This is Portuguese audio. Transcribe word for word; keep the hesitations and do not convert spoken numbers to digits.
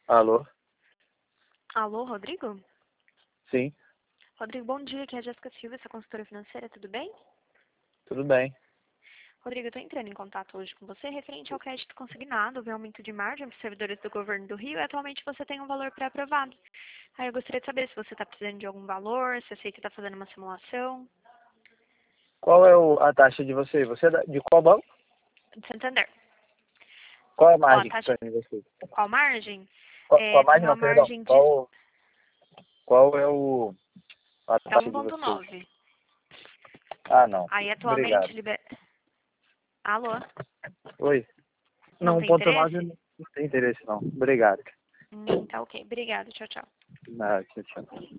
Alô? Alô, Rodrigo? Sim, Rodrigo, bom dia. Aqui é a Jéssica Silva, sua consultora financeira, tudo bem? tudo bem. Rodrigo, eu estou entrando em contato hoje com você referente ao crédito consignado, o aumento de margem para os servidores do governo do Rio, e atualmente você tem um valor pré-aprovado. Aí eu gostaria de saber se você está precisando de algum valor, se eu sei que está fazendo uma simulação. Qual é o- a taxa de você? Você é da- de qual banco? De Santander. Qual é a Ó, a margem que taxa, tem em você? qual margem? Qual, qual É, a tem margem uma não, perdão. margem de Qual, qual é o, a é taxa de vocês? um ponto nove. Ah, não. Aí atualmente Obrigado. liber... Alô? Oi? Não Não, um tem ponto nove interesse? não não tem interesse não. Obrigado. Hum, tá ok. Obrigada. Tchau, tchau. Ah, tchau, tchau.